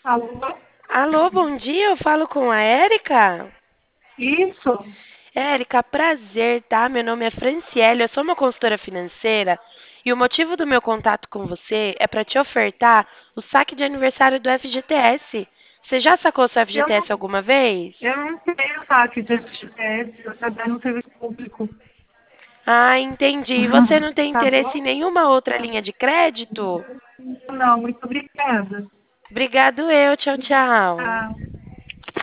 Alô? Alô, bom dia, eu falo com a Érica. Isso? Érica, prazer, tá? Meu nome é Franciele, eu sou uma consultora financeira e o motivo do meu contato com você é para te ofertar o saque de aniversário do FGTS. Você já sacou seu Eu FGTS não, alguma vez? eu não tenho saque de FGTS, eu trabalho no serviço público. Ah, entendi. Você não tem Tá interesse bom? em nenhuma outra linha de crédito? Não, muito obrigada. Obrigado eu, tchau, tchau. Tá.